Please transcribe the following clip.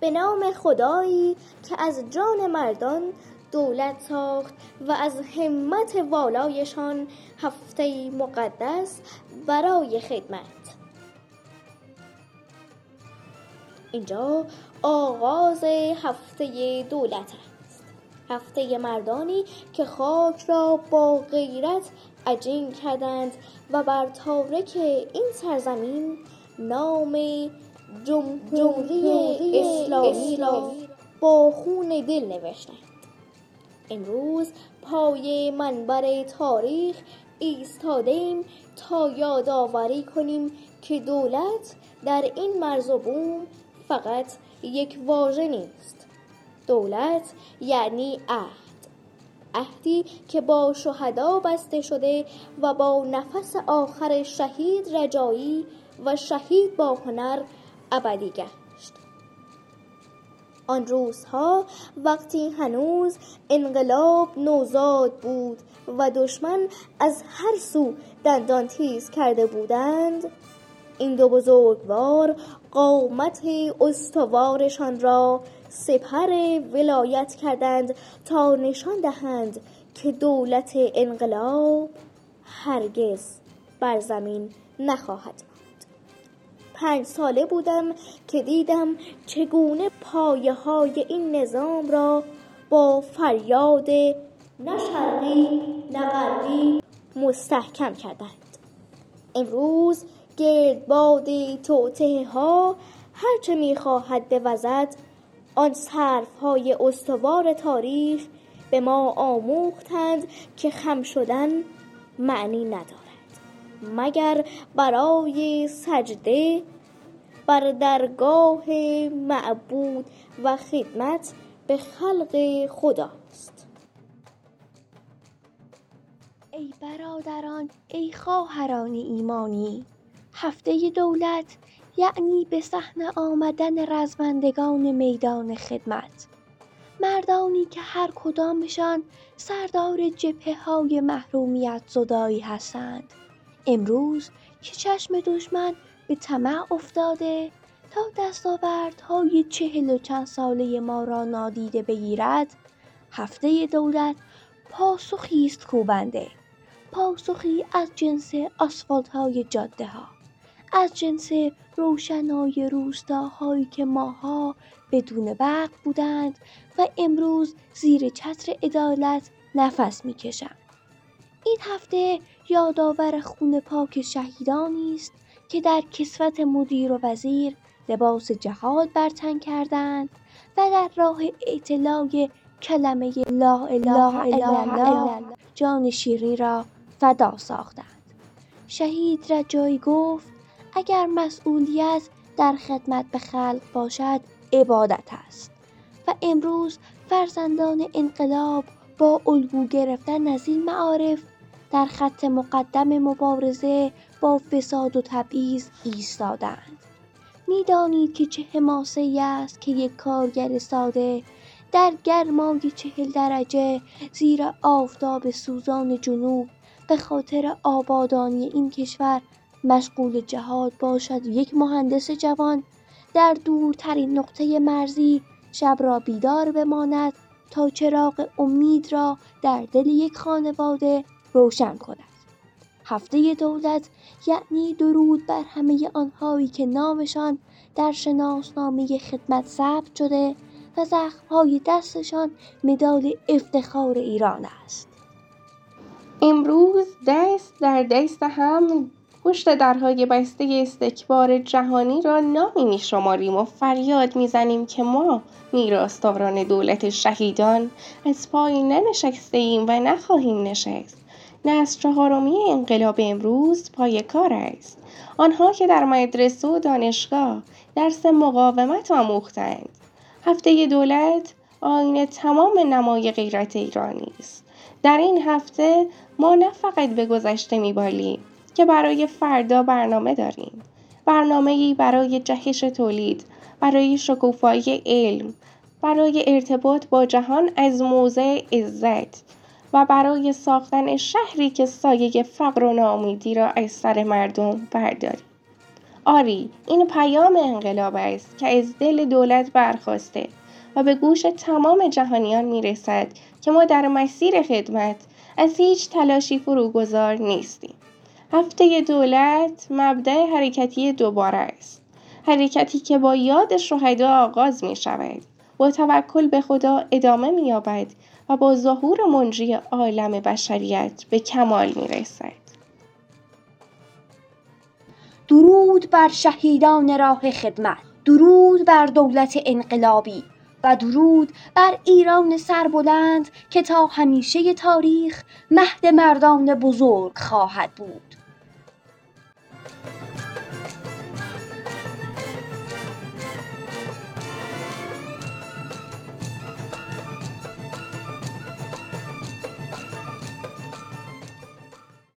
به نام خدایی که از جان مردان دولت ساخت و از همت والایشان هفته مقدس برای خدمت. اینجا آغاز هفته دولت است. هفته مردانی که خاک را با غیرت عجین کردند و بر تارک این سرزمین نام جمهوری اسلامی را با خون دل نوشتند. امروز پای منبر تاریخ ایستادیم تا یادآوری کنیم که دولت در این مرز و بوم فقط یک واژه نیست. دولت یعنی عهدی که با شهدا بسته شده و با نفس آخر شهید رجایی و شهید با هنر ابدی گشت. آن روزها وقتی هنوز انقلاب نوزاد بود و دشمن از هر سو دندان تیز کرده بودند، این دو بزرگوار قامت استوارشان را سپر ولایت کردند تا نشان دهند که دولت انقلاب هرگز بر زمین نخواهد ماند. 5 ساله بودم که دیدم چگونه پایه‌های این نظام را با فریاد نه شرقی نه غربی مستحکم کردند. امروز گردباد توطئه ها هرچه می‌خواهد بوزد، آن صرف‌های استوار تاریخ به ما آموختند که خم شدن معنی ندارد مگر برای سجده بر درگاه معبود و خدمت به خلق خداست. ای برادران، ای خواهران ایمانی، هفته دولت یعنی به صحنه آمدن رزمندگان میدان خدمت، مردانی که هر کدامشان سردار جبهه‌های محرومیت زدایی هستند. امروز که چشم دشمن به طمع افتاده تا دستاوردهای 40 و چند ساله ما را نادیده بگیرد، هفته دولت پاسخی است کوبنده، پاسخی از جنس آسفالت‌های جاده‌ها، از جنس روشنای روستاهایی که ماها بدون برق بودند و امروز زیر چتر عدالت نفس می‌کشند. این هفته یادآور خون پاک شهیدانی است که در کسوت مدیر و وزیر لباس جهاد بر تن کردند و در راه اعتلای کلمه لا اله الا الله جان شیرین را فدا ساختند. شهید رجایی گفت اگر مسئولیت در خدمت به خلق باشد عبادت است و امروز فرزندان انقلاب با الگو گرفتن از این معارف در خط مقدم مبارزه با فساد و تبعیض ایستادند. می‌دانید که چه حماسه‌ای است که یک کارگر ساده در گرمای 40 درجه زیر آفتاب سوزان جنوب به خاطر آبادانی این کشور مشغول جهاد باشد. یک مهندس جوان در دورترین نقطه مرزی شب را بیدار بماند تا چراغ امید را در دل یک خانواده روشن کند. هفته دولت یعنی درود بر همه آنهایی که نامشان در شناسنامه خدمت ثبت شده و زخم‌های دستشان مدال افتخار ایران است. امروز دست در دست هم پشت درهای بسته استکبار جهانی را نامی می‌شماریم و فریاد می‌زنیم که ما میراثداران دولت شهیدان از پای ننشسته‌ایم و نخواهیم نشست. نسل 4 انقلاب امروز پای کار است. آنها که در مدرسه و دانشگاه درس مقاومت آموختند. هفته دولت آیین تمام نمای غیرت ایرانی است. در این هفته ما نه فقط به گذشته می‌بالیم که برای فردا برنامه داریم. برنامه‌ای برای جهش تولید، برای شکوفایی علم، برای ارتباط با جهان از موضع عزت و برای ساختن شهری که سایه فقر و ناامیدی را از سر مردم برداریم. آری، این پیام انقلاب است که از دل دولت برخاسته و به گوش تمام جهانیان میرسد که ما در مسیر خدمت از هیچ تلاشی فروگذار نیستیم. هفته دولت مبدأ حرکتی دوباره است. حرکتی که با یاد شهدا آغاز می شود، با توکل به خدا ادامه می یابد و با ظهور منجی عالم بشریت به کمال می رسد. درود بر شهیدان راه خدمت، درود بر دولت انقلابی و درود بر ایران سربلند که تا همیشه تاریخ مهد مردان بزرگ خواهد بود.